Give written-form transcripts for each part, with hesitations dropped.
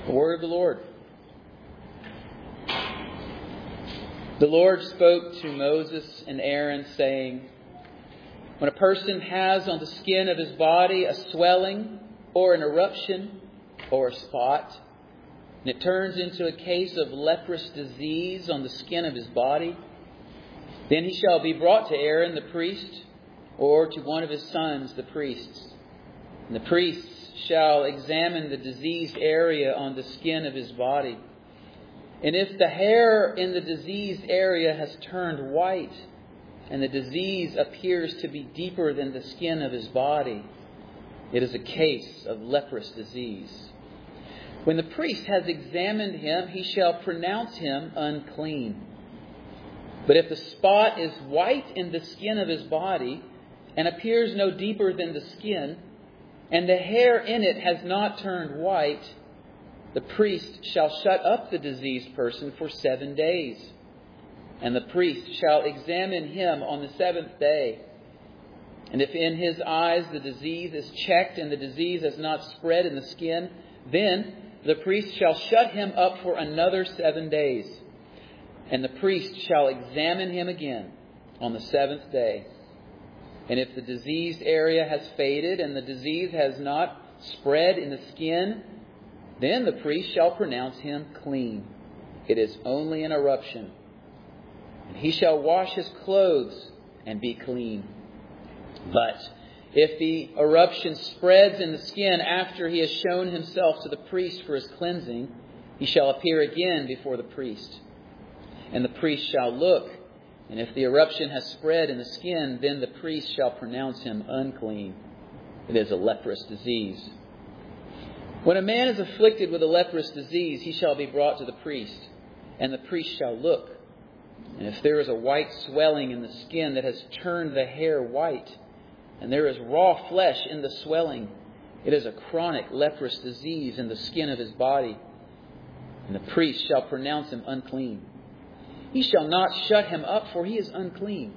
The word of the Lord. The Lord spoke to Moses and Aaron, saying, when a person has on the skin of his body a swelling or an eruption or a spot, and it turns into a case of leprous disease on the skin of his body, then he shall be brought to Aaron the priest, or to one of his sons the priests. And the priests shall examine the diseased area on the skin of his body. And if the hair in the diseased area has turned white, and the disease appears to be deeper than the skin of his body, it is a case of leprous disease. When the priest has examined him, he shall pronounce him unclean. But if the spot is white in the skin of his body, and appears no deeper than the skin, and the hair in it has not turned white, the priest shall shut up the diseased person for 7 days. And the priest shall examine him on the seventh day. And if in his eyes the disease is checked and the disease has not spread in the skin, then the priest shall shut him up for another 7 days. And the priest shall examine him again on the seventh day. And if the diseased area has faded and the disease has not spread in the skin, then the priest shall pronounce him clean. It is only an eruption. And he shall wash his clothes and be clean. But if the eruption spreads in the skin after he has shown himself to the priest for his cleansing, he shall appear again before the priest. And the priest shall look, and if the eruption has spread in the skin, then the priest shall pronounce him unclean. It is a leprous disease. When a man is afflicted with a leprous disease, he shall be brought to the priest, and the priest shall look. And if there is a white swelling in the skin that has turned the hair white, and there is raw flesh in the swelling, it is a chronic leprous disease in the skin of his body. And the priest shall pronounce him unclean. He shall not shut him up, for he is unclean.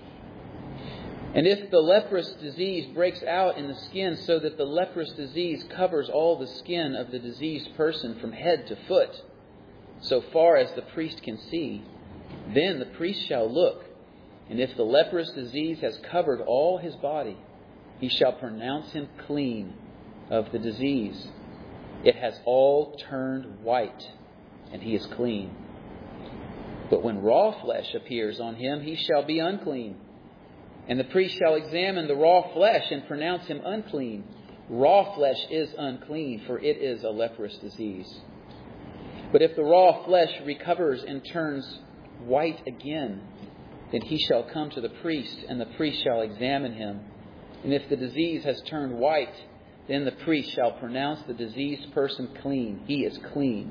And if the leprous disease breaks out in the skin so that the leprous disease covers all the skin of the diseased person from head to foot, so far as the priest can see, then the priest shall look. And if the leprous disease has covered all his body, he shall pronounce him clean of the disease. It has all turned white, and he is clean. But when raw flesh appears on him, he shall be unclean. And the priest shall examine the raw flesh and pronounce him unclean. Raw flesh is unclean, for it is a leprous disease. But if the raw flesh recovers and turns white again, then he shall come to the priest, and the priest shall examine him. And if the disease has turned white, then the priest shall pronounce the diseased person clean. He is clean.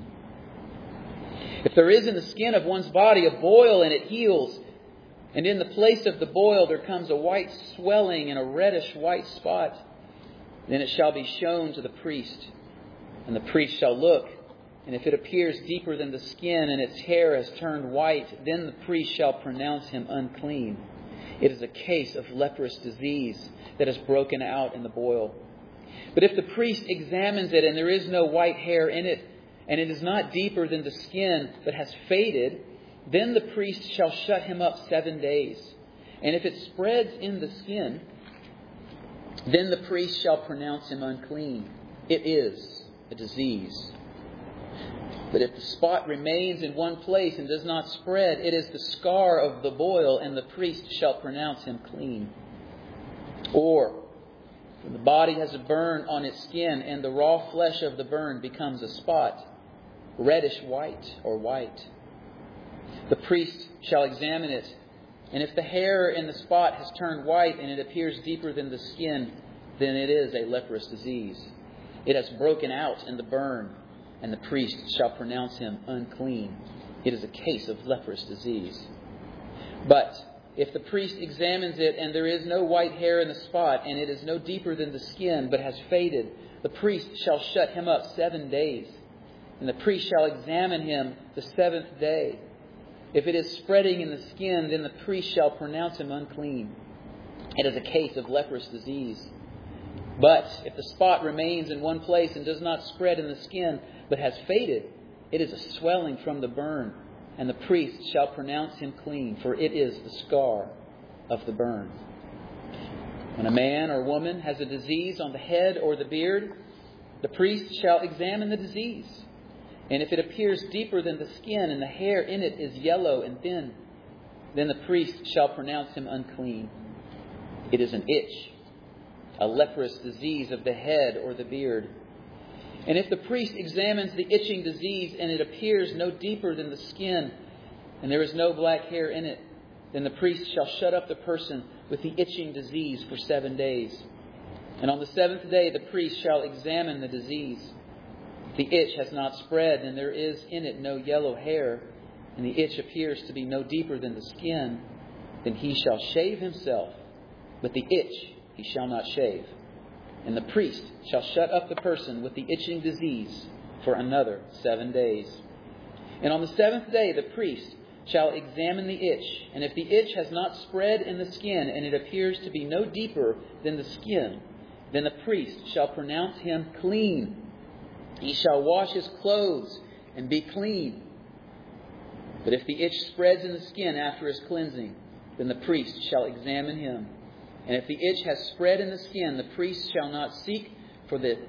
If there is in the skin of one's body a boil and it heals, and in the place of the boil there comes a white swelling and a reddish white spot, then it shall be shown to the priest. And the priest shall look, and if it appears deeper than the skin and its hair has turned white, then the priest shall pronounce him unclean. It is a case of leprous disease that has broken out in the boil. But if the priest examines it and there is no white hair in it, and it is not deeper than the skin but has faded, then the priest shall shut him up 7 days. And if it spreads in the skin, then the priest shall pronounce him unclean. It is a disease. But if the spot remains in one place and does not spread, it is the scar of the boil, and the priest shall pronounce him clean. Or, when the body has a burn on its skin, and the raw flesh of the burn becomes a spot, reddish white or white, the priest shall examine it. And if the hair in the spot has turned white and it appears deeper than the skin, then it is a leprous disease. It has broken out in the burn, and the priest shall pronounce him unclean. It is a case of leprous disease. But if the priest examines it and there is no white hair in the spot, and it is no deeper than the skin but has faded, the priest shall shut him up 7 days. And the priest shall examine him the seventh day. If it is spreading in the skin, then the priest shall pronounce him unclean. It is a case of leprous disease. But if the spot remains in one place and does not spread in the skin, but has faded, it is a swelling from the burn, and the priest shall pronounce him clean, for it is the scar of the burn. When a man or woman has a disease on the head or the beard, the priest shall examine the disease. And if it appears deeper than the skin and the hair in it is yellow and thin, then the priest shall pronounce him unclean. It is an itch, a leprous disease of the head or the beard. And if the priest examines the itching disease and it appears no deeper than the skin and there is no black hair in it, then the priest shall shut up the person with the itching disease for 7 days. And on the 7th day the priest shall examine the disease. If the itch has not spread and there is in it no yellow hair, and the itch appears to be no deeper than the skin, then he shall shave himself, but the itch he shall not shave. And the priest shall shut up the person with the itching disease for another 7 days. And on the 7th day the priest shall examine the itch, and if the itch has not spread in the skin, and it appears to be no deeper than the skin, then the priest shall pronounce him clean. He shall wash his clothes and be clean. But if the itch spreads in the skin after his cleansing, then the priest shall examine him. And if the itch has spread in the skin, the priest shall not seek for the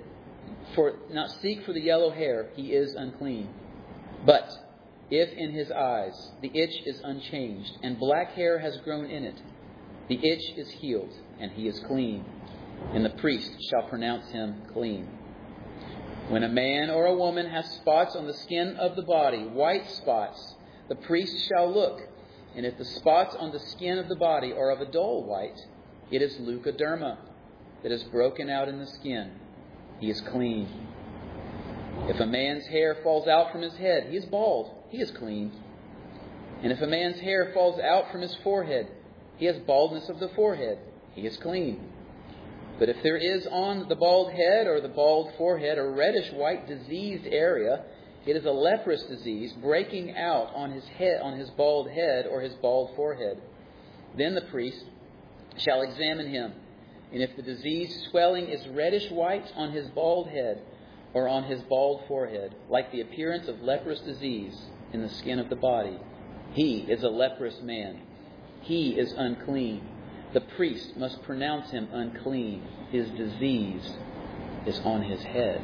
yellow hair. He is unclean. But if in his eyes the itch is unchanged, and black hair has grown in it, the itch is healed, and he is clean. And the priest shall pronounce him clean. When a man or a woman has spots on the skin of the body, white spots, the priest shall look. And if the spots on the skin of the body are of a dull white, it is leukoderma that is broken out in the skin. He is clean. If a man's hair falls out from his head, he is bald. He is clean. And if a man's hair falls out from his forehead, he has baldness of the forehead. He is clean. But if there is on the bald head or the bald forehead a reddish white diseased area, it is a leprous disease breaking out on his head, on his bald head or his bald forehead. Then the priest shall examine him. And if the disease swelling is reddish white on his bald head or on his bald forehead, like the appearance of leprous disease in the skin of the body, he is a leprous man. He is unclean. The priest must pronounce him unclean. His disease is on his head.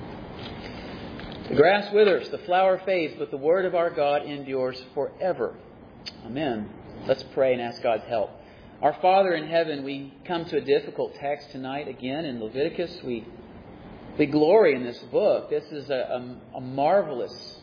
The grass withers, the flower fades, but the word of our God endures forever. Amen. Let's pray and ask God's help. Our Father in heaven, we come to a difficult text tonight again in Leviticus. We glory in this book. This is a marvelous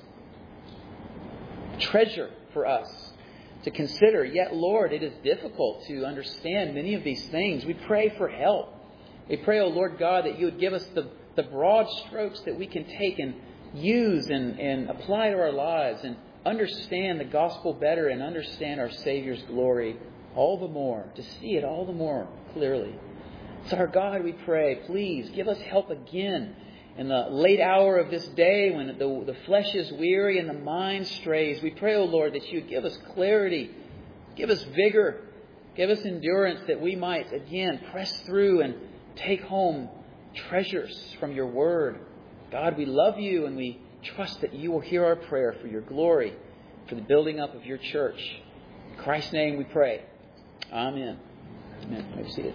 treasure for us to consider. Yet, Lord, it is difficult to understand many of these things. We pray for help. We pray, O Lord God, that you would give us the broad strokes that we can take and use and apply to our lives and understand the gospel better and understand our Savior's glory all the more, to see it all the more clearly. So our God, we pray, please give us help again in the late hour of this day when the flesh is weary and the mind strays. We pray, O Lord, that you give us clarity, give us vigor, give us endurance, that we might again press through and take home treasures from your word. God, we love you and we trust that you will hear our prayer for your glory, for the building up of your church. In Christ's name we pray. Amen. Amen. You may be seated.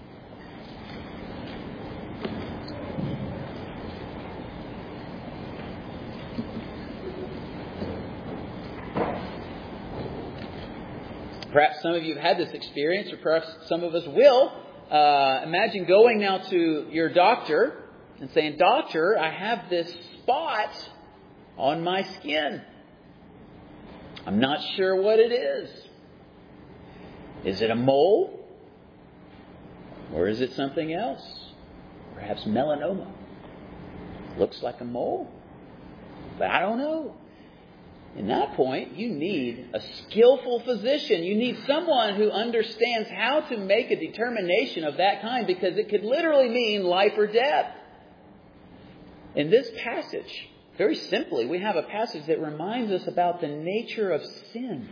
Perhaps some of you have had this experience, or perhaps some of us will. Imagine going now to your doctor and saying, "Doctor, I have this spot on my skin. I'm not sure what it is. Is it a mole? Or is it something else? Perhaps melanoma. Looks like a mole, but I don't know." In that point, you need a skillful physician. You need someone who understands how to make a determination of that kind, because it could literally mean life or death. In this passage, very simply, we have a passage that reminds us about the nature of sin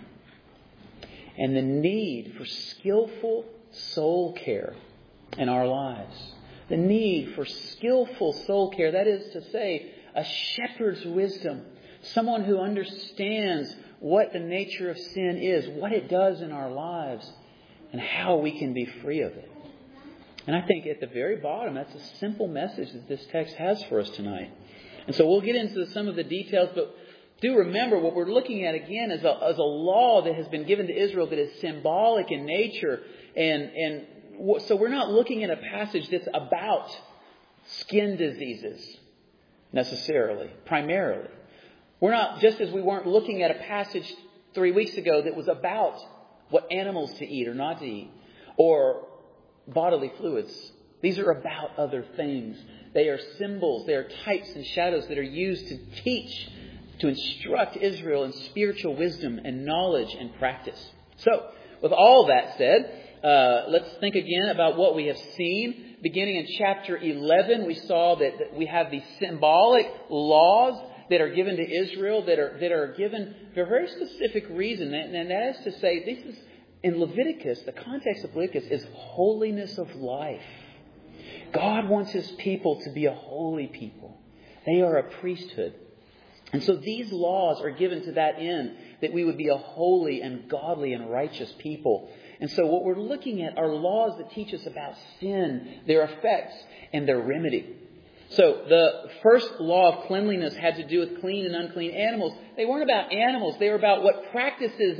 and the need for skillful soul care in our lives. The need for skillful soul care, that is to say, a shepherd's wisdom. Someone who understands what the nature of sin is, what it does in our lives, and how we can be free of it. And I think at the very bottom, that's a simple message that this text has for us tonight. And so we'll get into some of the details, but do remember what we're looking at again is a law that has been given to Israel that is symbolic in nature. And so we're not looking at a passage that's about skin diseases necessarily, primarily. We're not, just as we weren't looking at a passage 3 weeks ago that was about what animals to eat or not to eat, or bodily fluids. These are about other things. They are symbols, they are types and shadows that are used to teach, to instruct Israel in spiritual wisdom and knowledge and practice. So, with all that said, let's think again about what we have seen. Beginning in chapter 11, we saw that we have these symbolic laws that are given to Israel that are given for a very specific reason. And that is to say, this is in Leviticus, the context of Leviticus is holiness of life. God wants His people to be a holy people. They are a priesthood. And so these laws are given to that end, that we would be a holy and godly and righteous people. And so what we're looking at are laws that teach us about sin, their effects, and their remedy. So the first law of cleanliness had to do with clean and unclean animals. They weren't about animals. They were about what practices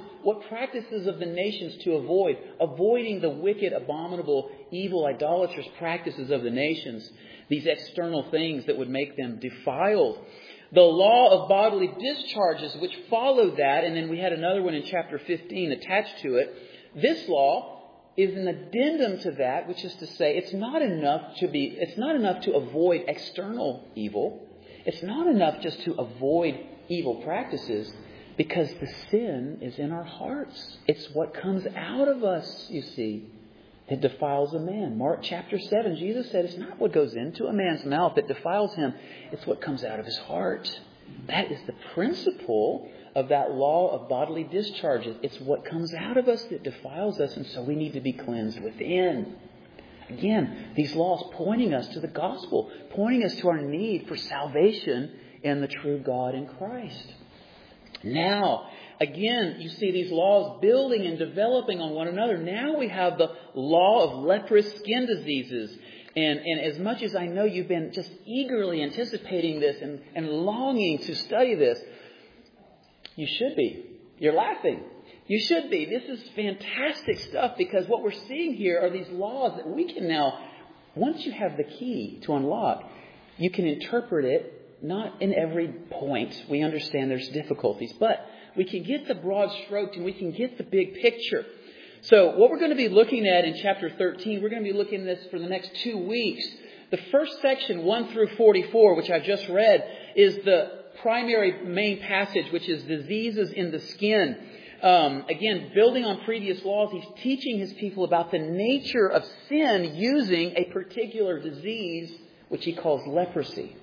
of the nations to avoid. Avoiding the wicked, abominable, evil, idolatrous practices of the nations. These external things that would make them defiled. The law of bodily discharges, which followed that, and then we had another one in chapter 15 attached to it. This law is an addendum to that, which is to say, it's not enough to avoid external evil. It's not enough just to avoid evil practices, because the sin is in our hearts. It's what comes out of us, you see, that defiles a man. Mark chapter 7, Jesus said it's not what goes into a man's mouth that defiles him. It's what comes out of his heart. That is the principle of that law of bodily discharges. It's what comes out of us that defiles us, and so we need to be cleansed within. Again, these laws pointing us to the gospel, pointing us to our need for salvation in the true God in Christ. Now, again, you see these laws building and developing on one another. Now we have the law of leprous skin diseases. And as much as I know you've been just eagerly anticipating this and longing to study this, you should be. You're laughing. You should be. This is fantastic stuff, because what we're seeing here are these laws that we can now, once you have the key to unlock, you can interpret it, not in every point. We understand there's difficulties, but we can get the broad strokes and we can get the big picture. So what we're going to be looking at in chapter 13, we're going to be looking at this for the next 2 weeks. The first section, 1 through 44, which I just read, is the primary main passage, which is diseases in the skin. Again, building on previous laws, he's teaching his people about the nature of sin using a particular disease, which he calls leprosy.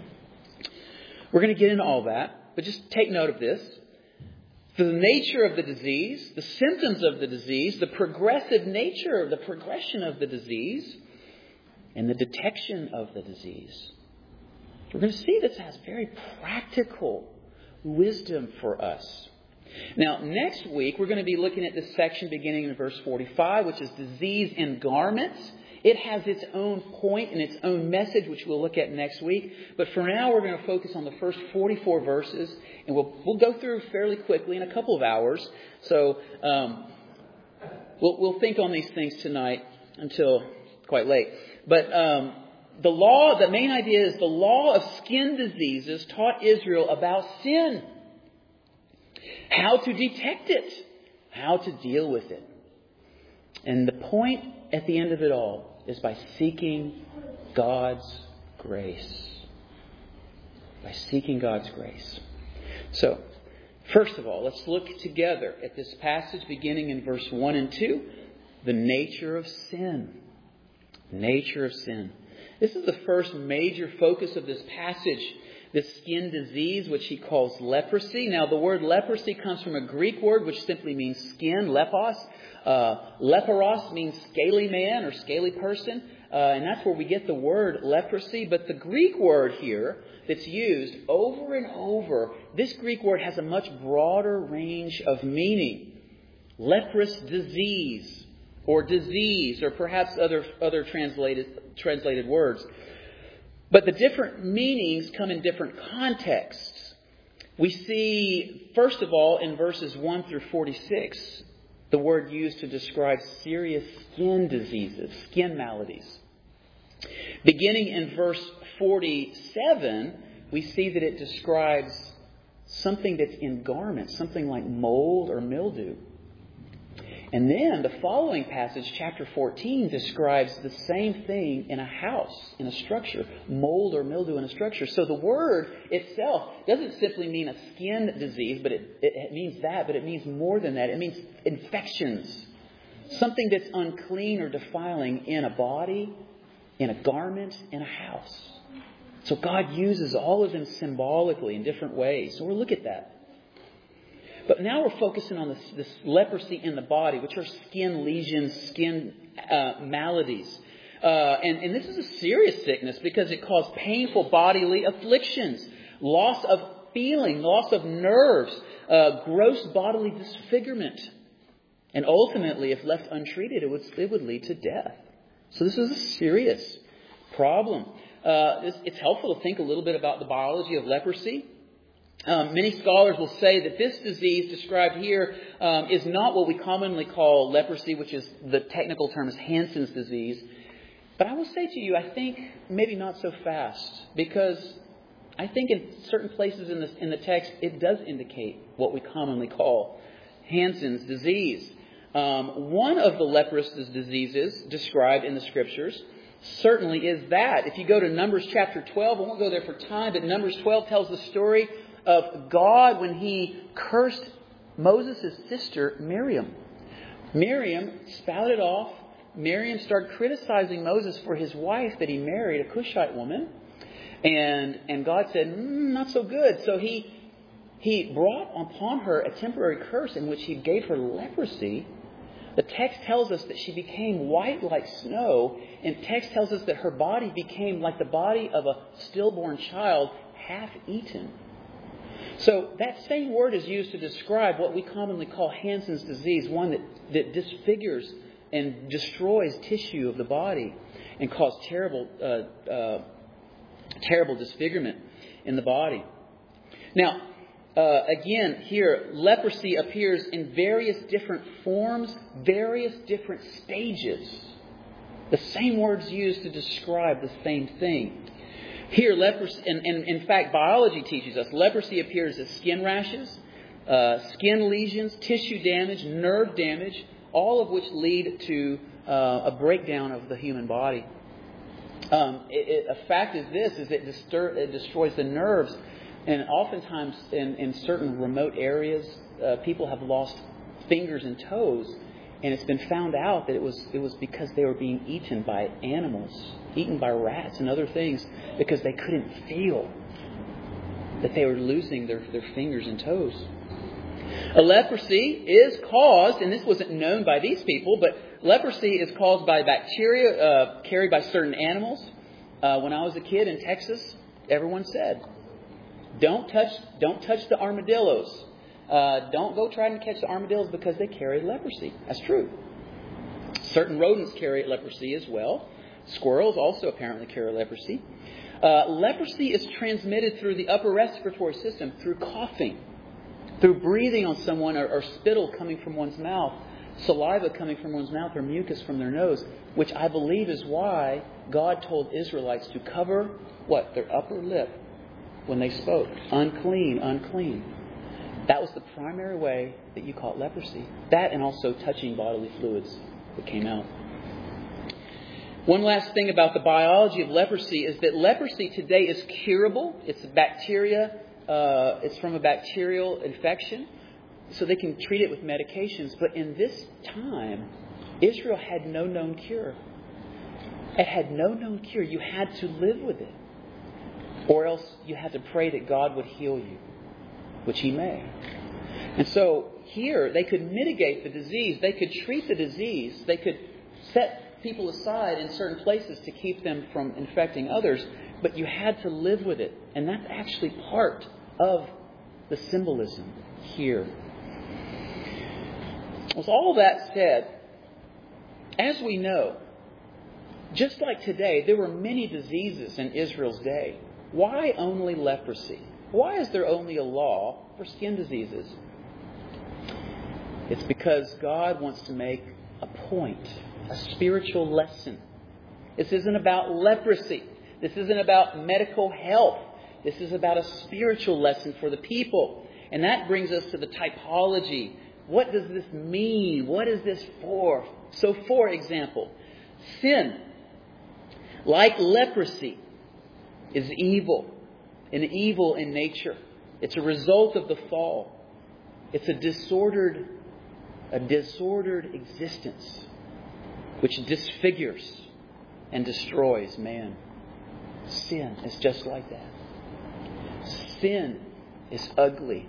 We're going to get into all that, but just take note of this. The nature of the disease, the symptoms of the disease, the progressive nature, the progression of the disease, and the detection of the disease. We're going to see this has very practical wisdom for us. Now, next week, we're going to be looking at this section beginning in verse 45, which is disease in garments. It has its own point and its own message, which we'll look at next week. But for now, we're going to focus on the first 44 verses, and we'll go through fairly quickly in a couple of hours. So we'll think on these things tonight until quite late. But the main idea is the law of skin diseases taught Israel about sin, how to detect it, how to deal with it. And the point at the end of it all is by seeking God's grace. By seeking God's grace. So, first of all, let's look together at this passage beginning in verse 1 and 2. The nature of sin. Nature of sin. This is the first major focus of this passage, this skin disease, which he calls leprosy. Now, the word leprosy comes from a Greek word which simply means skin, lepos. Leperos means scaly man or scaly person. and that's where we get the word leprosy. But the Greek word here that's used over and over, this Greek word has a much broader range of meaning. Leprous disease, or perhaps other translated words. But the different meanings come in different contexts. We see, first of all, in verses 1 through 46, the word used to describe serious skin diseases, skin maladies. Beginning in verse 47, we see that it describes something that's in garments, something like mold or mildew. And then the following passage, chapter 14, describes the same thing in a house, in a structure, mold or mildew in a structure. So the word itself doesn't simply mean a skin disease, but it means that, but it means more than that. It means infections, something that's unclean or defiling in a body, in a garment, in a house. So God uses all of them symbolically in different ways. So we'll look at that. But now we're focusing on this leprosy in the body, which are skin lesions, skin maladies. And this is a serious sickness because it caused painful bodily afflictions, loss of feeling, loss of nerves, gross bodily disfigurement. And ultimately, if left untreated, it would lead to death. So this is a serious problem. It's helpful to think a little bit about the biology of leprosy. Many scholars will say that this disease described here is not what we commonly call leprosy, which is the technical term is Hansen's disease. But I will say to you, I think maybe not so fast, because I think in certain places in the text it does indicate what we commonly call Hansen's disease. One of the leprous diseases described in the Scriptures certainly is that. If you go to Numbers chapter 12, I won't go there for time, but Numbers 12 tells the story of God when He cursed Moses' sister Miriam. Miriam spouted off. Miriam started criticizing Moses for his wife that he married, a Cushite woman. And God said, not so good. So He brought upon her a temporary curse in which He gave her leprosy. The text tells us that she became white like snow. And text tells us that her body became like the body of a stillborn child, half eaten. So that same word is used to describe what we commonly call Hansen's disease, one that disfigures and destroys tissue of the body and causes terrible disfigurement in the body. Now, again, here, leprosy appears in various different forms, various different stages. The same words used to describe the same thing. Here, leprosy, and in fact, biology teaches us, leprosy appears as skin rashes, skin lesions, tissue damage, nerve damage, all of which lead to a breakdown of the human body. A fact is this, is it destroys the nerves. And oftentimes, in certain remote areas, people have lost fingers and toes. And it's been found out that it was because they were being eaten by animals, eaten by rats and other things, because they couldn't feel that they were losing their fingers and toes. A leprosy is caused, and this wasn't known by these people, but leprosy is caused by bacteria carried by certain animals. When I was a kid in Texas, everyone said, don't touch the armadillos. Don't go trying to catch the armadillos because they carry leprosy. That's true. Certain rodents carry leprosy as well. Squirrels also apparently carry leprosy. Leprosy is transmitted through the upper respiratory system, through coughing, through breathing on someone, or spittle coming from one's mouth, saliva coming from one's mouth, or mucus from their nose, which I believe is why God told Israelites to cover what? Their upper lip when they spoke. Unclean, unclean. That was the primary way that you caught leprosy. That and also touching bodily fluids that came out. One last thing about the biology of leprosy is that leprosy today is curable. It's a bacteria. It's from a bacterial infection. So they can treat it with medications. But in this time, Israel had no known cure. It had no known cure. You had to live with it. Or else you had to pray that God would heal you, which He may. And so here they could mitigate the disease. They could treat the disease. They could set people aside in certain places to keep them from infecting others, but you had to live with it. And that's actually part of the symbolism here. With all that said, as we know, just like today, there were many diseases in Israel's day. Why only leprosy? Why is there only a law for skin diseases? It's because God wants to make a point, a spiritual lesson. This isn't about leprosy. This isn't about medical health. This is about a spiritual lesson for the people. And that brings us to the typology. What does this mean? What is this for? So, for example, sin, like leprosy, is evil, an evil in nature. It's a result of the fall. It's a disordered existence which disfigures and destroys man. Sin is just like that. Sin is ugly.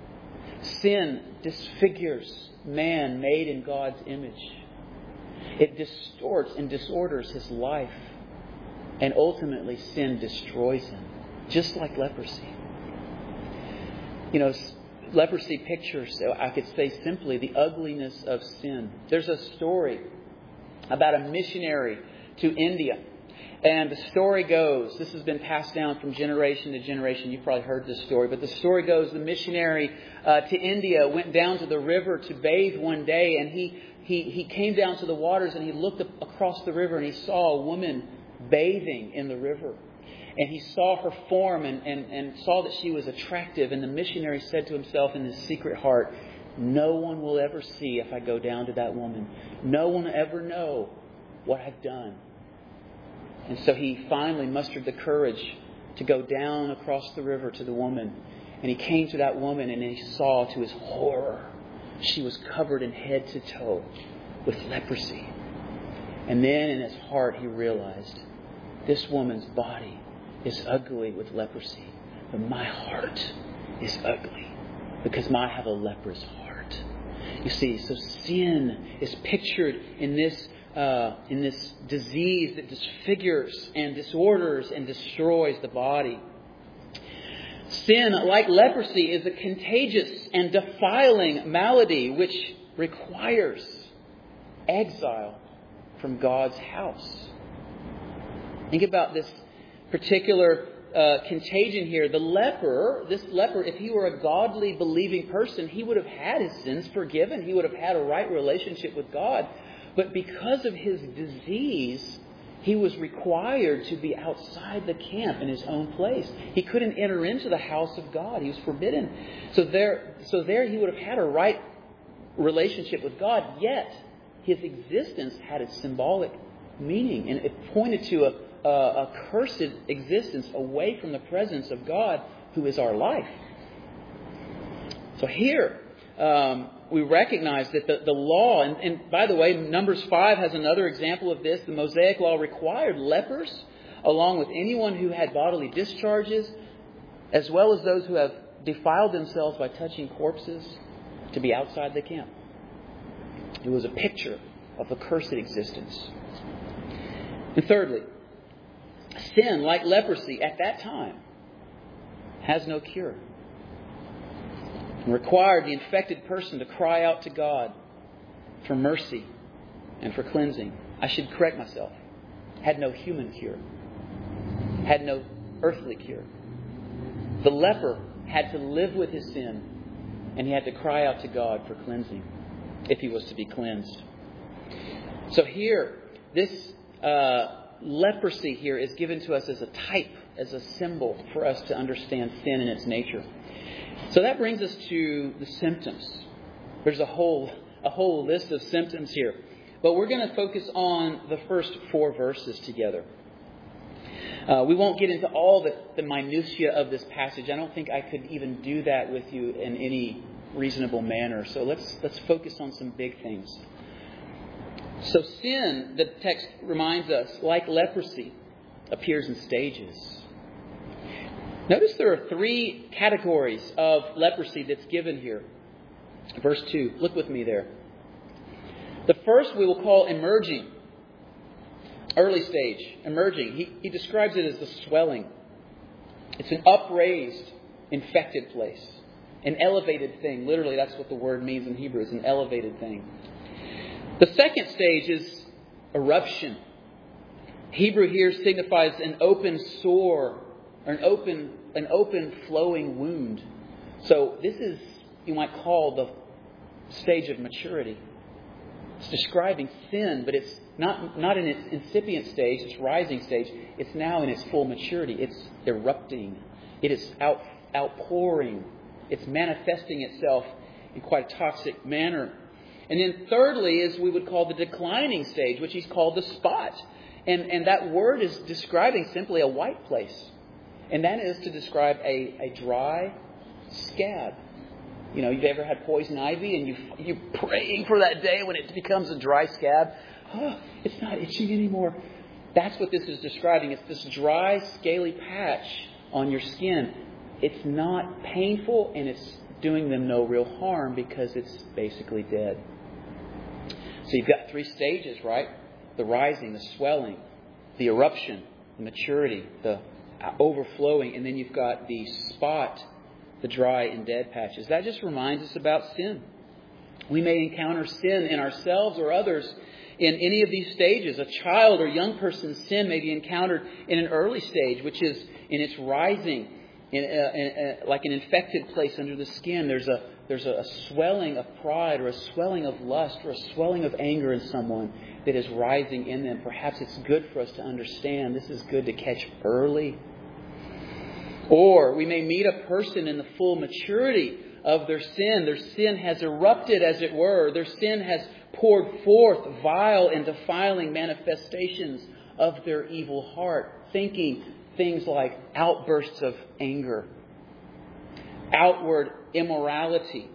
Sin disfigures man made in God's image. It distorts and disorders his life. And ultimately, sin destroys him, just like leprosy. You know, leprosy pictures, I could say simply, the ugliness of sin. There's a story about a missionary to India. And the story goes, this has been passed down from generation to generation. You've probably heard this story. But the story goes, the missionary to India went down to the river to bathe one day. And he came down to the waters and he looked across the river and he saw a woman bathing in the river. And he saw her form and saw that she was attractive. And the missionary said to himself in his secret heart, no one will ever see if I go down to that woman. No one will ever know what I've done. And so he finally mustered the courage to go down across the river to the woman. And he came to that woman and he saw, to his horror, she was covered in head to toe with leprosy. And then in his heart he realized, this woman's body is ugly with leprosy, but my heart is ugly because I have a leper's heart. You see, so sin is pictured in this disease that disfigures and disorders and destroys the body. Sin, like leprosy, is a contagious and defiling malady which requires exile from God's house. Think about this particular contagion here. This leper, if he were a godly, believing person, he would have had his sins forgiven. He would have had a right relationship with God. But because of his disease, he was required to be outside the camp in his own place. He couldn't enter into the house of God. He was forbidden. So there he would have had a right relationship with God, yet his existence had a symbolic meaning. And it pointed to a cursed existence away from the presence of God, who is our life. So here, we recognize that the law, and by the way, Numbers 5 has another example of this. The Mosaic law required lepers, along with anyone who had bodily discharges, as well as those who have defiled themselves by touching corpses, to be outside the camp. It was a picture of the cursed existence. And thirdly, sin, like leprosy at that time, has no cure. And required the infected person to cry out to God for mercy and for cleansing. I should correct myself. Had no human cure. Had no earthly cure. The leper had to live with his sin, and he had to cry out to God for cleansing if he was to be cleansed. So here, this leprosy here is given to us as a type, as a symbol for us to understand sin in its nature. So that brings us to the symptoms. There's a whole list of symptoms here. But we're going to focus on the first 4 verses together. We won't get into all the minutiae of this passage. I don't think I could even do that with you in any reasonable manner. So let's focus on some big things. So sin, the text reminds us, like leprosy, appears in stages. Notice there are 3 categories of leprosy that's given here. Verse 2, look with me there. The first we will call emerging. Early stage, emerging. He describes it as the swelling. It's an upraised, infected place. An elevated thing. Literally, that's what the word means in Hebrew. It's an elevated thing. The second stage is eruption. Hebrew here signifies an open sore, or an open flowing wound. So this is, you might call, the stage of maturity. It's describing sin, but it's not in its incipient stage, its rising stage. It's now in its full maturity. It's erupting. It is outpouring. It's manifesting itself in quite a toxic manner. And then thirdly is we would call the declining stage, which he's called the spot. And that word is describing simply a white place. And that is to describe a dry scab. You know, you've ever had poison ivy and you're praying for that day when it becomes a dry scab. Oh, it's not itching anymore. That's what this is describing. It's this dry, scaly patch on your skin. It's not painful and it's doing them no real harm because it's basically dead. So you've got three stages, right? The rising, the swelling, the eruption, the maturity, the overflowing, and then you've got the spot, the dry and dead patches. That just reminds us about sin. We may encounter sin in ourselves or others in any of these stages. A child or young person's sin may be encountered in an early stage, which is in its rising, like an infected place under the skin. There's a swelling of pride or a swelling of lust or a swelling of anger in someone that is rising in them. Perhaps it's good for us to understand this is good to catch early. Or we may meet a person in the full maturity of their sin. Their sin has erupted, as it were. Their sin has poured forth vile and defiling manifestations of their evil heart, thinking things like outbursts of anger, outward immorality,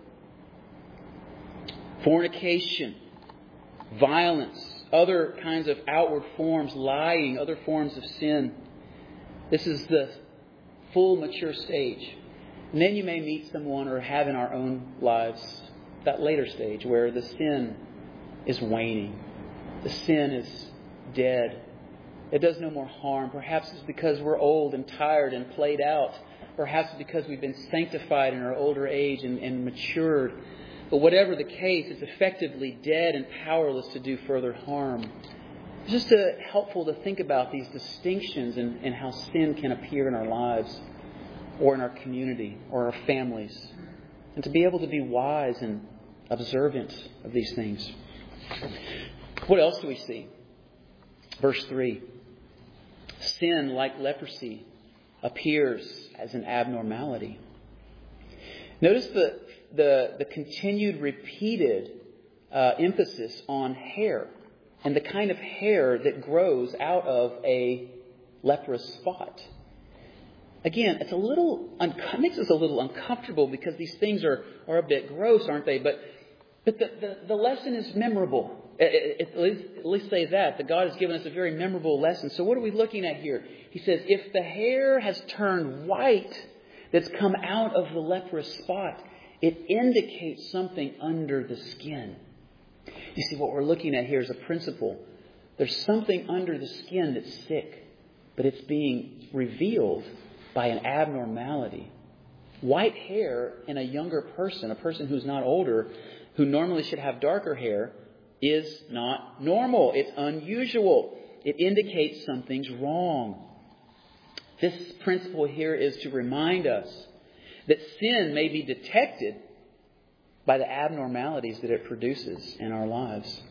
fornication, violence, other kinds of outward forms, lying, other forms of sin. This is the full mature stage. And then you may meet someone or have in our own lives that later stage where the sin is waning. The sin is dead. It does no more harm. Perhaps it's because we're old and tired and played out. Perhaps it's because we've been sanctified in our older age and matured. But whatever the case, it's effectively dead and powerless to do further harm. It's just helpful to think about these distinctions and how sin can appear in our lives or in our community or our families. And to be able to be wise and observant of these things. What else do we see? Verse 3. Sin, like leprosy, appears as an abnormality. Notice the continued repeated emphasis on hair and the kind of hair that grows out of a leprous spot. Again, it's it makes us a little uncomfortable because these things are a bit gross, aren't they? But the lesson is memorable. At least say that God has given us a very memorable lesson. So what are we looking at here? He says, if the hair has turned white that's come out of the leprous spot, it indicates something under the skin. You see, what we're looking at here is a principle. There's something under the skin that's sick, but it's being revealed by an abnormality. White hair in a younger person, a person who's not older, who normally should have darker hair, is not normal. It's unusual. It indicates something's wrong. This principle here is to remind us that sin may be detected by the abnormalities that it produces in our lives.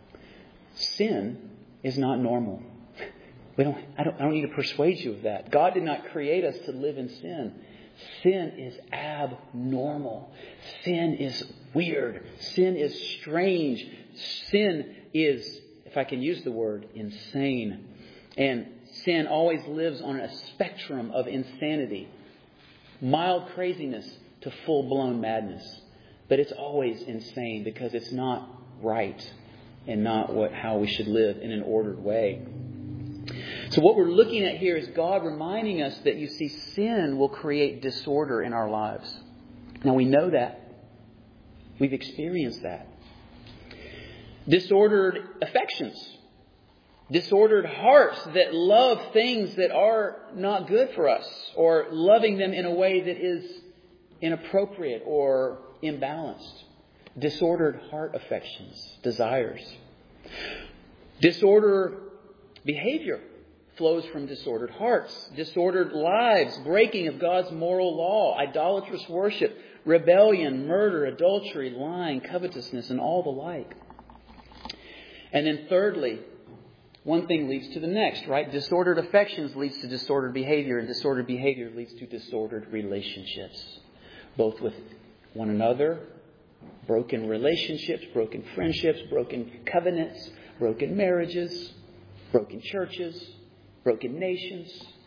Sin is not normal. I don't need to persuade you of that. God did not create us to live in sin. Sin is abnormal. Sin is weird. Sin is strange. Sin is, if I can use the word, insane. And sin always lives on a spectrum of insanity. Mild craziness to full-blown madness. But it's always insane because it's not right and not how we should live in an ordered way. So what we're looking at here is God reminding us that, you see, sin will create disorder in our lives. Now we know that. We've experienced that. Disordered affections, Disordered hearts that love things that are not good for us, or loving them in a way that is inappropriate or imbalanced. Disordered heart affections, desires. Disordered behavior flows from disordered hearts. Disordered lives, breaking of God's moral law, idolatrous worship, rebellion, murder, adultery, lying, covetousness, and all the like. And then thirdly, one thing leads to the next, right? Disordered affections leads to disordered behavior, and disordered behavior leads to disordered relationships, both with one another, broken relationships, broken friendships, broken covenants, broken marriages, broken churches, broken nations,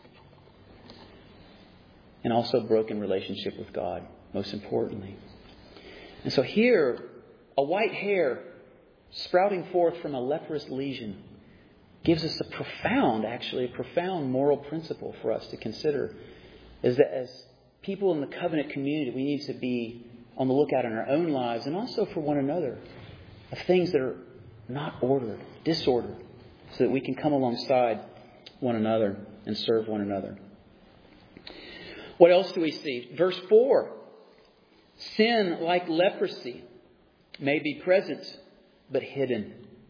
and also broken relationship with God, most importantly. And so here, a white hair sprouting forth from a leprous lesion gives us a profound moral principle for us to consider, is that as people in the covenant community, we need to be on the lookout in our own lives and also for one another of things that are not ordered, disordered, so that we can come alongside one another and serve one another. What else do we see? Verse 4. Sin, like leprosy, may be present but hidden.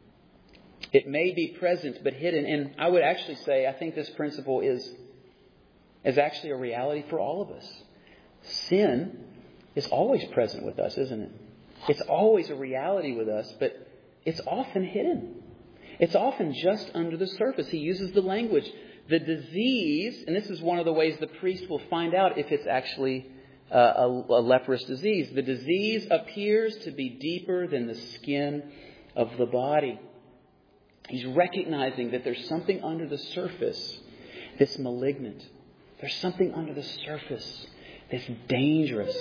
It may be present but hidden. And I would actually say, I think this principle is actually a reality for all of us. Sin is always present with us, isn't it? It's always a reality with us, but it's often hidden. It's often just under the surface. He uses the language, the disease, and this is one of the ways the priest will find out if it's actually a leprous disease. The disease appears to be deeper than the skin of the body. He's recognizing that there's something under the surface that's malignant. There's something under the surface that's dangerous.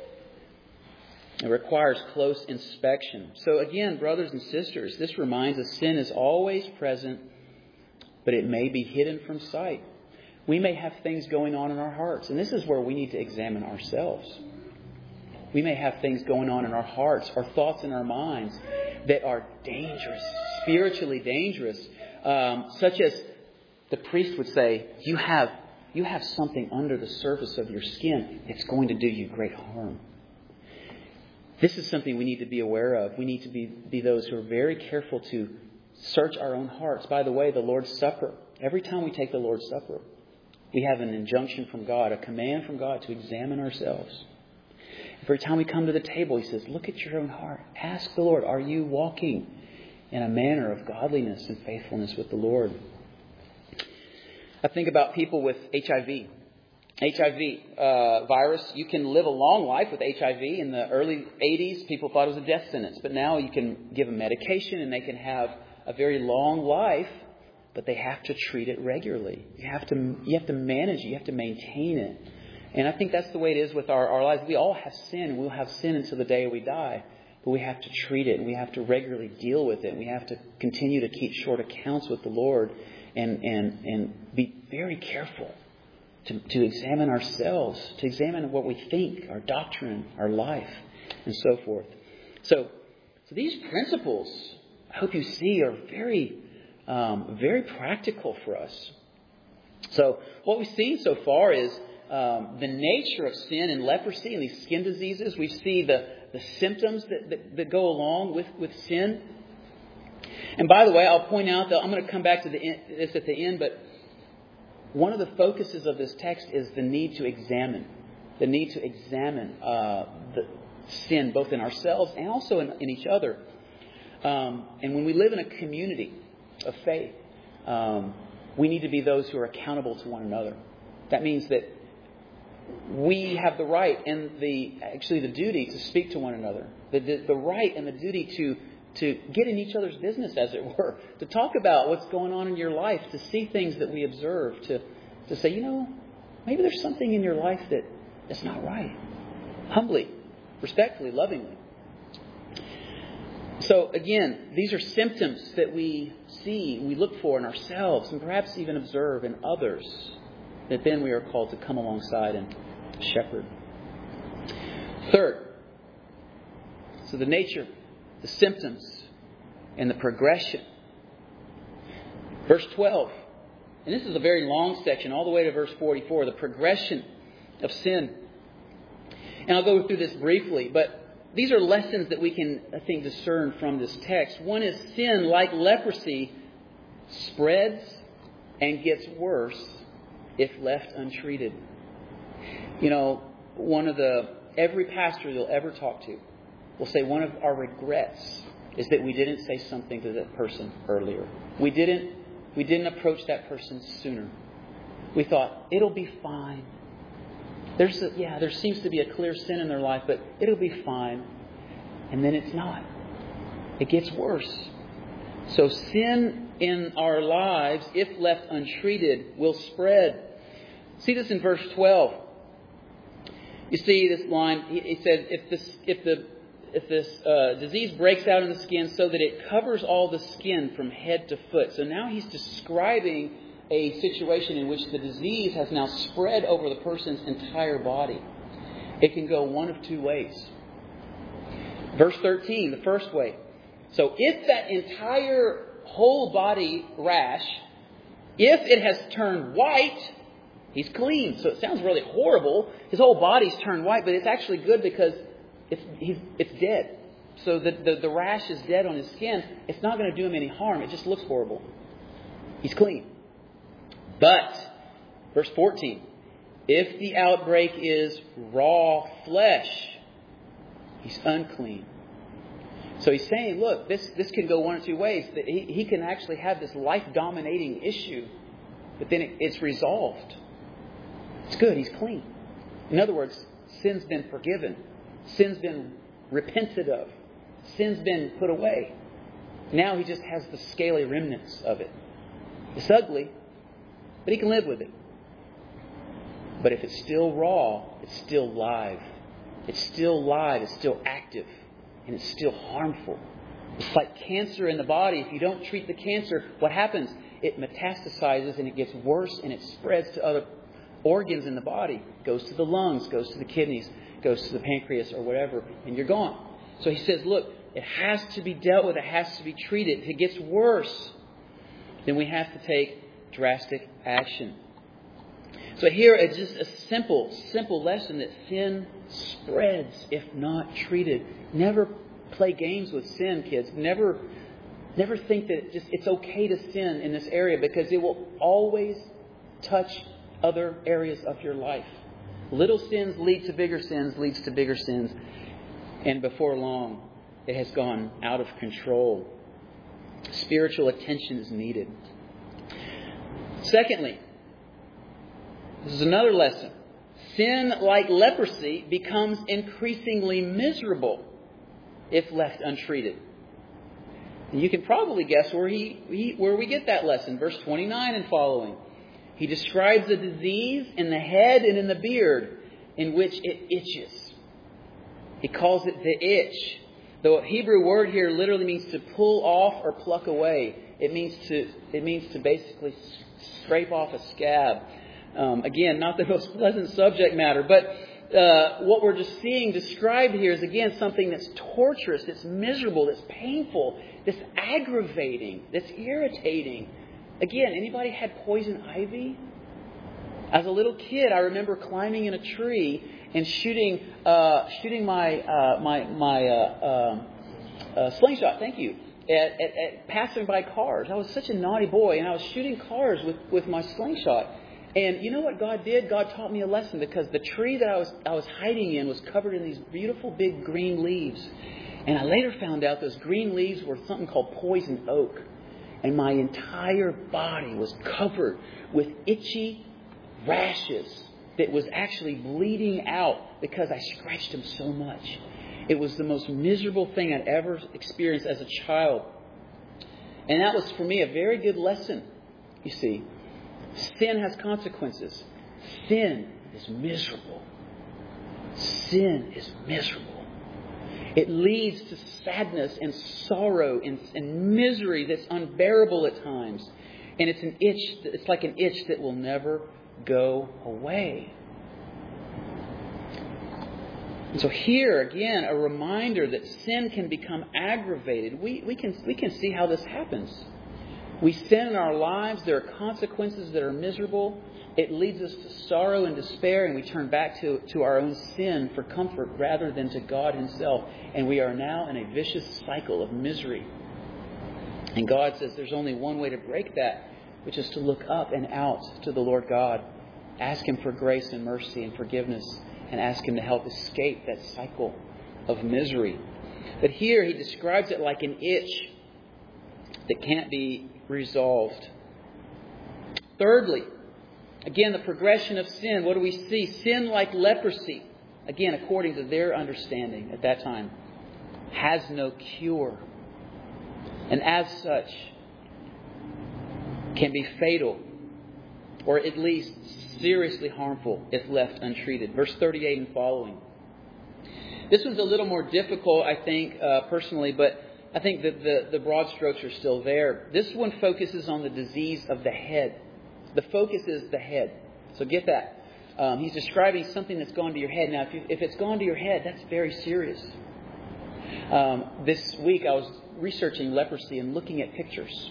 It requires close inspection. So again, brothers and sisters, this reminds us sin is always present, but it may be hidden from sight. We may have things going on in our hearts, and this is where we need to examine ourselves. We may have things going on in our hearts, our thoughts in our minds that are dangerous, spiritually dangerous, such as the priest would say, you have something under the surface of your skin that's going to do you great harm. This is something we need to be aware of. We need to be those who are very careful to search our own hearts. By the way, the Lord's Supper, every time we take the Lord's Supper, we have an injunction from God, a command from God to examine ourselves. Every time we come to the table, He says, look at your own heart. Ask the Lord, are you walking in a manner of godliness and faithfulness with the Lord? I think about people with HIV. HIV virus, you can live a long life with HIV. In the early 80s, people thought it was a death sentence. But now you can give them medication and they can have a very long life, but they have to treat it regularly. You have to manage it. You have to maintain it. And I think that's the way it is with our lives. We all have sin. We'll have sin until the day we die. But we have to treat it, and we have to regularly deal with it. We have to continue to keep short accounts with the Lord and be very careful to examine ourselves, to examine what we think, our doctrine, our life, and so forth. So these principles, I hope you see, are very, very practical for us. So what we've seen so far is the nature of sin and leprosy and these skin diseases. We see the symptoms that go along with sin. And by the way, I'll point out that I'm going to come back to this at the end, but one of the focuses of this text is the need to examine. The need to examine the sin both in ourselves and also in each other. And when we live in a community of faith, we need to be those who are accountable to one another. That means that we have the right and the duty to speak to one another. The right and the duty to get in each other's business, as it were. To talk about what's going on in your life. To see things that we observe. To say, maybe there's something in your life that's not right. Humbly, respectfully, lovingly. So again, these are symptoms that we see, we look for in ourselves, and perhaps even observe in others, that then we are called to come alongside and shepherd. Third, so the nature, the symptoms, and the progression. Verse 12. And this is a very long section, all the way to verse 44, the progression of sin. And I'll go through this briefly, but these are lessons that we can, I think, discern from this text. One is sin, like leprosy, spreads and gets worse if left untreated. You know, every pastor you'll ever talk to will say one of our regrets is that we didn't say something to that person earlier. We didn't approach that person sooner. We thought, it'll be fine. There seems to be a clear sin in their life, but it'll be fine. And then it's not. It gets worse. So sin in our lives, if left untreated, will spread. See this in verse 12. You see this line. It says, if this disease breaks out in the skin so that it covers all the skin from head to foot. So now he's describing a situation in which the disease has now spread over the person's entire body. It can go one of two ways. Verse 13, the first way. So if that entire whole body rash, if it has turned white, he's clean. So it sounds really horrible. His whole body's turned white, but it's actually good because it's dead. So the rash is dead on his skin. It's not going to do him any harm. It just looks horrible. He's clean. But, verse 14, if the outbreak is raw flesh, he's unclean. So he's saying, look, this can go one of two ways. That he can actually have this life-dominating issue, but then it's resolved. It's good. He's clean. In other words, sin's been forgiven. Sin's been repented of. Sin's been put away. Now he just has the scaly remnants of it. It's ugly, but he can live with it. But if it's still raw, it's still live. It's still live. It's still active. And it's still harmful. It's like cancer in the body. If you don't treat the cancer, what happens? It metastasizes and it gets worse and it spreads to other organs in the body. It goes to the lungs, goes to the kidneys, goes to the pancreas or whatever, and you're gone. So he says, look, it has to be dealt with. It has to be treated. If it gets worse, then we have to take drastic action. So here it's just a simple lesson that sin spreads if not treated. Never play games with sin, kids. Never think that it's okay to sin in this area, because it will always touch other areas of your life. Little sins lead to bigger sins, leads to bigger sins. And before long, it has gone out of control. Spiritual attention is needed. Secondly, this is another lesson. Sin, like leprosy, becomes increasingly miserable if left untreated. And you can probably guess where we get that lesson. Verse 29 and following. He describes a disease in the head and in the beard in which it itches. He calls it the itch. The Hebrew word here literally means to pull off or pluck away. It means to basically scrape off a scab. Again, not the most pleasant subject matter, but what we're just seeing described here is, again, something that's torturous, that's miserable, that's painful, that's aggravating, that's irritating. Again, anybody had poison ivy? As a little kid, I remember climbing in a tree and shooting my slingshot. Thank you. At passing by cars. I was such a naughty boy, and I was shooting cars with my slingshot. And you know what God did? God taught me a lesson, because the tree that I was hiding in was covered in these beautiful big green leaves. And I later found out those green leaves were something called poison oak. And my entire body was covered with itchy rashes that was actually bleeding out because I scratched them so much. It was the most miserable thing I'd ever experienced as a child. And that was, for me, a very good lesson. You see, sin has consequences. Sin is miserable. Sin is miserable. It leads to sadness and sorrow and misery that's unbearable at times. And it's an itch. It's like an itch that will never go away. And so here, again, a reminder that sin can become aggravated. We can see how this happens. We sin in our lives. There are consequences that are miserable. It leads us to sorrow and despair, and we turn back to our own sin for comfort rather than to God Himself. And we are now in a vicious cycle of misery. And God says there's only one way to break that, which is to look up and out to the Lord God. Ask Him for grace and mercy and forgiveness, and ask Him to help escape that cycle of misery. But here He describes it like an itch that can't be resolved. Thirdly, again, the progression of sin. What do we see? Sin, like leprosy, again, according to their understanding at that time, has no cure. And as such, can be fatal, or at least seriously harmful if left untreated. Verse 38 and following. This one's a little more difficult, I think, personally, but I think that the broad strokes are still there. This one focuses on the disease of the head. The focus is the head. So get that. He's describing something that's gone to your head. Now, if it's gone to your head, that's very serious. This week I was researching leprosy and looking at pictures.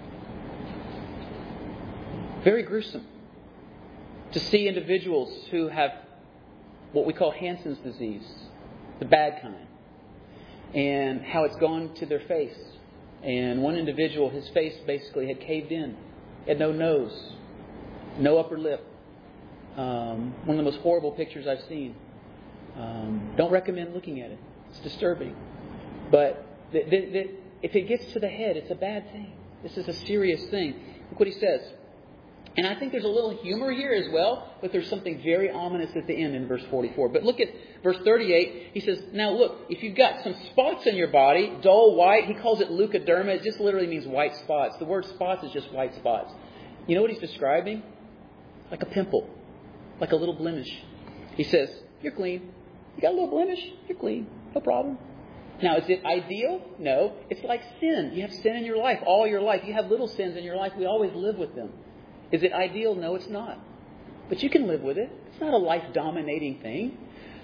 Very gruesome to see individuals who have what we call Hansen's disease, the bad kind, and how it's gone to their face. And one individual, his face basically had caved in. He had no nose, no upper lip. One of the most horrible pictures I've seen. Don't recommend looking at it. It's disturbing. But if it gets to the head, it's a bad thing. This is a serious thing. Look what he says. And I think there's a little humor here as well, but there's something very ominous at the end in verse 44. But look at verse 38. He says, now look, if you've got some spots in your body, dull white, he calls it leukoderma. It just literally means white spots. The word spots is just white spots. You know what he's describing? Like a pimple, like a little blemish. He says, you're clean. You got a little blemish? You're clean. No problem. Now, is it ideal? No. It's like sin. You have sin in your life, all your life. You have little sins in your life. We always live with them. Is it ideal? No, it's not. But you can live with it. It's not a life-dominating thing.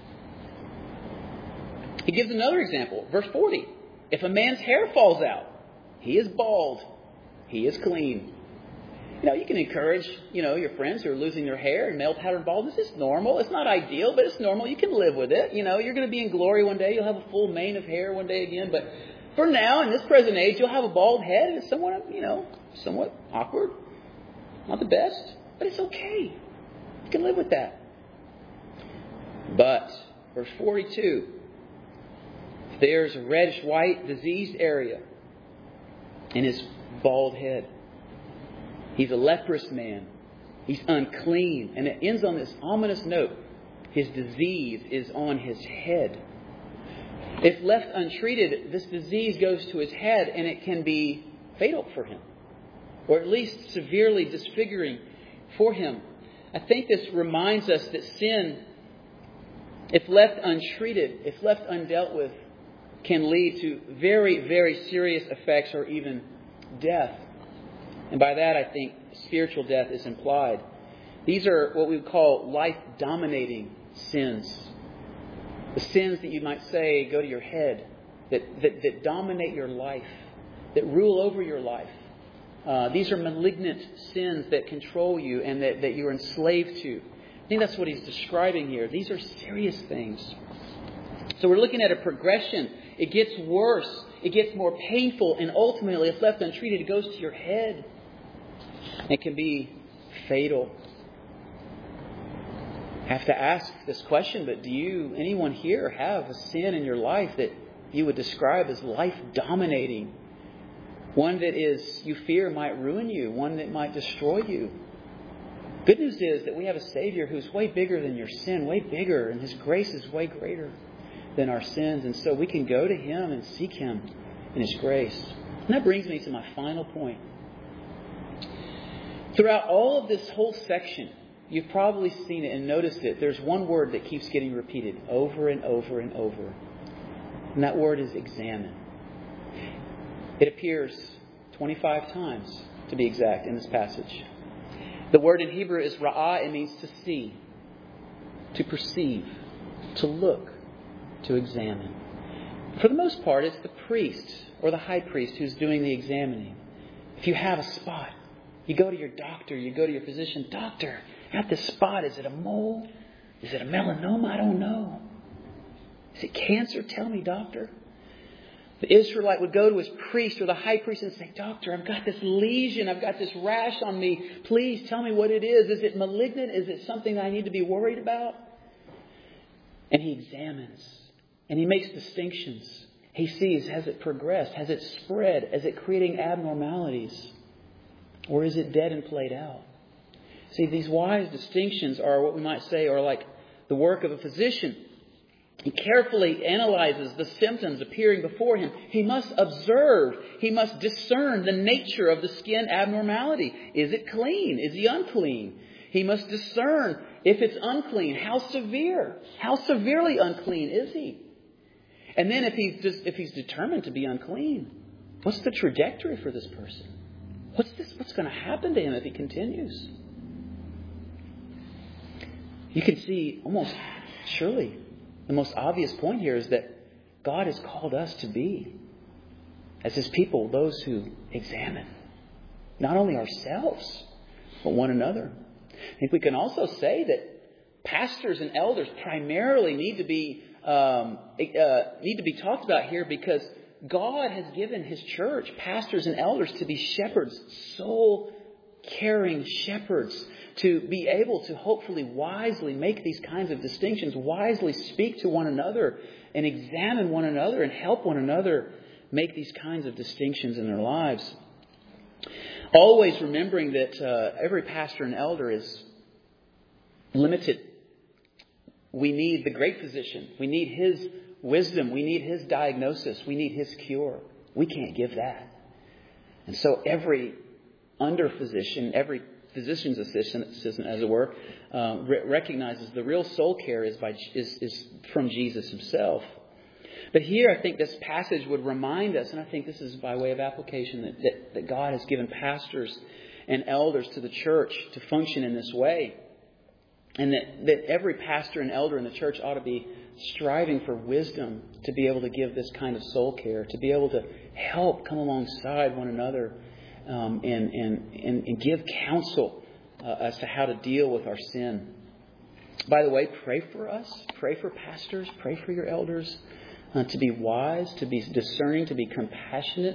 He gives another example. Verse 40. If a man's hair falls out, he is bald. He is clean. You can encourage, your friends who are losing their hair and male pattern baldness. It's normal. It's not ideal, but it's normal. You can live with it. You're going to be in glory one day. You'll have a full mane of hair one day again. But for now, in this present age, you'll have a bald head. And it's somewhat awkward. Not the best, but it's okay. You can live with that. But, verse 42, if there's a reddish-white diseased area in his bald head, he's a leprous man. He's unclean. And it ends on this ominous note. His disease is on his head. If left untreated, this disease goes to his head and it can be fatal for him. Or at least severely disfiguring for him. I think this reminds us that sin, if left untreated, if left undealt with, can lead to very, very serious effects or even death. And by that, I think spiritual death is implied. These are what we would call life-dominating sins. The sins that you might say go to your head, that dominate your life, that rule over your life. These are malignant sins that control you and that you're enslaved to. I think that's what he's describing here. These are serious things. So we're looking at a progression. It gets worse. It gets more painful. And ultimately, if left untreated, it goes to your head. It can be fatal. I have to ask this question, but do anyone here have a sin in your life that you would describe as life-dominating? One that you fear might ruin you. One that might destroy you. Good news is that we have a Savior who's way bigger than your sin, way bigger, and His grace is way greater than our sins. And so we can go to Him and seek Him in His grace. And that brings me to my final point. Throughout all of this whole section, you've probably seen it and noticed it. There's one word that keeps getting repeated over and over and over. And that word is examine. It appears 25 times, to be exact, in this passage. The word in Hebrew is ra'ah. It means to see, to perceive, to look, to examine. For the most part, it's the priest or the high priest who's doing the examining. If you have a spot, you go to your doctor, you go to your physician. Doctor, I got this spot. Is it a mole? Is it a melanoma? I don't know. Is it cancer? Tell me, doctor. The Israelite would go to his priest or the high priest and say, Doctor, I've got this lesion. I've got this rash on me. Please tell me what it is. Is it malignant? Is it something I need to be worried about? And he examines and he makes distinctions. He sees, has it progressed? Has it spread? Is it creating abnormalities? Or is it dead and played out? See, these wise distinctions are what we might say are like the work of a physician. He carefully analyzes the symptoms appearing before him. He must observe. He must discern the nature of the skin abnormality. Is it clean? Is he unclean? He must discern if it's unclean. How severe? How severely unclean is he? And then if he's determined to be unclean, what's the trajectory for this person? What's going to happen to him if he continues? You can see almost surely the most obvious point here is that God has called us to be, as His people, those who examine not only ourselves, but one another. I think we can also say that pastors and elders primarily need to be talked about here because God has given His church, pastors and elders, to be shepherds, soul-caring shepherds, to be able to hopefully wisely make these kinds of distinctions, wisely speak to one another and examine one another and help one another make these kinds of distinctions in their lives. Always remembering that every pastor and elder is limited. We need the great physician. We need His wisdom. We need His diagnosis. We need His cure. We can't give that. And so every under physician, every physician's assistant, as it were, recognizes the real soul care is from Jesus Himself. But here I think this passage would remind us, and I think this is by way of application, that God has given pastors and elders to the church to function in this way. And that every pastor and elder in the church ought to be striving for wisdom to be able to give this kind of soul care, to be able to help come alongside one another and give counsel as to how to deal with our sin. By the way, pray for us. Pray for pastors. Pray for your elders to be wise, to be discerning, to be compassionate,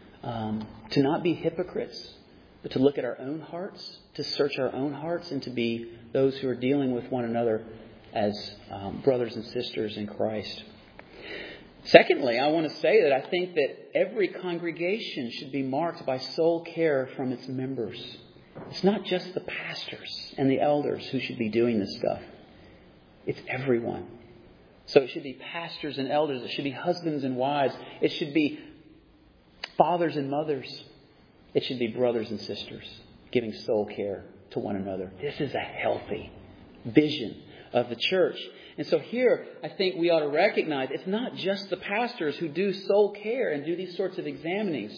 to not be hypocrites, but to look at our own hearts, to search our own hearts, and to be those who are dealing with one another as brothers and sisters in Christ. Secondly, I want to say that I think that every congregation should be marked by soul care from its members. It's not just the pastors and the elders who should be doing this stuff. It's everyone. So it should be pastors and elders. It should be husbands and wives. It should be fathers and mothers. It should be brothers and sisters giving soul care to one another. This is a healthy vision of the church. And so here, I think we ought to recognize it's not just the pastors who do soul care and do these sorts of examinings.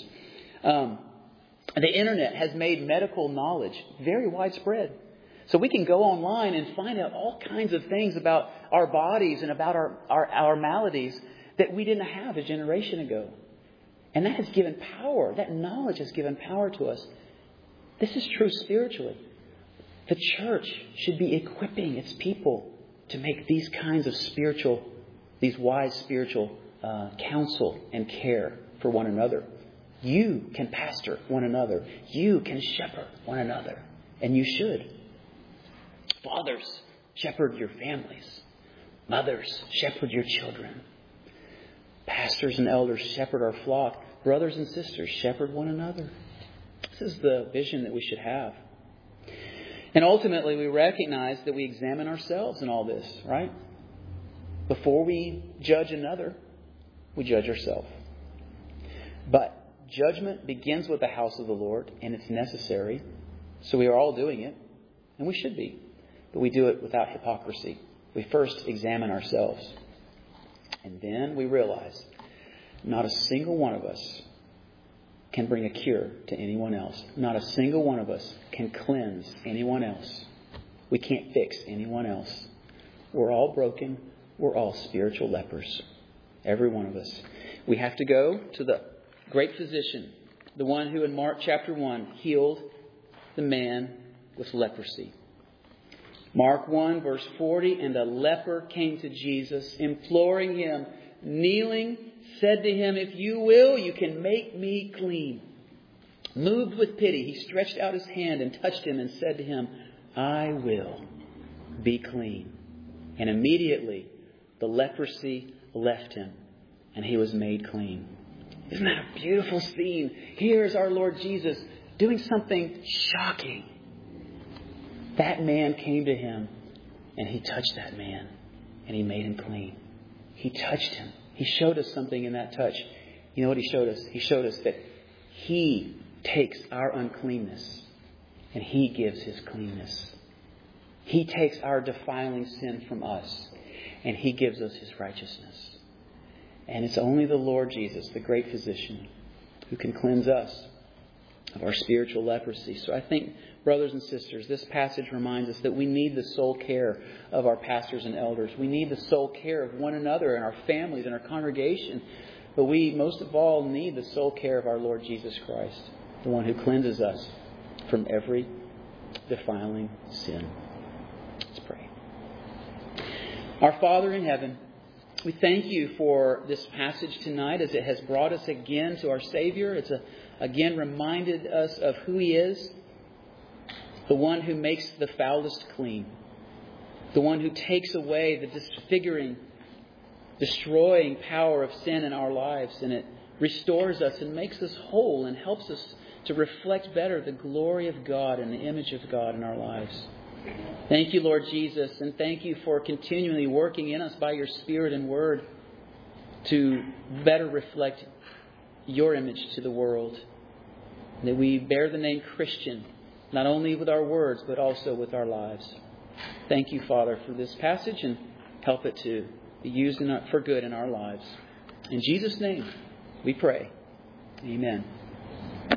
The internet has made medical knowledge very widespread. So we can go online and find out all kinds of things about our bodies and about our maladies that we didn't have a generation ago. And that has given power. That knowledge has given power to us. This is true spiritually. The church should be equipping its people to make these kinds of these wise spiritual counsel and care for one another. You can pastor one another. You can shepherd one another. And you should. Fathers, shepherd your families. Mothers, shepherd your children. Pastors and elders, shepherd our flock. Brothers and sisters, shepherd one another. This is the vision that we should have. And ultimately, we recognize that we examine ourselves in all this, right? Before we judge another, we judge ourselves. But judgment begins with the house of the Lord, and it's necessary. So we are all doing it, and we should be. But we do it without hypocrisy. We first examine ourselves. And then we realize not a single one of us can bring a cure to anyone else. Not a single one of us can cleanse anyone else. We can't fix anyone else. We're all broken. We're all spiritual lepers. Every one of us. We have to go to the great physician the one who in Mark chapter 1 healed the man with leprosy. Mark 1 verse 40, and a leper came to Jesus, imploring him, kneeling, said to him, "If you will, you can make me clean." Moved with pity, he stretched out his hand and touched him and said to him, "I will be clean." And immediately the leprosy left him and he was made clean. Isn't that a beautiful scene? Here's our Lord Jesus doing something shocking. That man came to him and he touched that man and he made him clean. He touched him. He showed us something in that touch. You know what he showed us? He showed us that he takes our uncleanness and he gives his cleanness. He takes our defiling sin from us and he gives us his righteousness. And it's only the Lord Jesus, the great physician, who can cleanse us of our spiritual leprosy. So I think, brothers and sisters, this passage reminds us that we need the sole care of our pastors and elders. We need the sole care of one another and our families and our congregation. But we, most of all, need the sole care of our Lord Jesus Christ, the one who cleanses us from every defiling sin. Let's pray. Our Father in heaven, we thank you for this passage tonight as it has brought us again to our Savior. It's again reminded us of who He is, the one who makes the foulest clean, the one who takes away the disfiguring, destroying power of sin in our lives, and it restores us and makes us whole and helps us to reflect better the glory of God and the image of God in our lives. Thank you, Lord Jesus, and thank you for continually working in us by your Spirit and Word to better reflect your image to the world. That we bear the name Christian, not only with our words, but also with our lives. Thank you, Father, for this passage, and help it to be used for good in our lives. In Jesus' name we pray. Amen.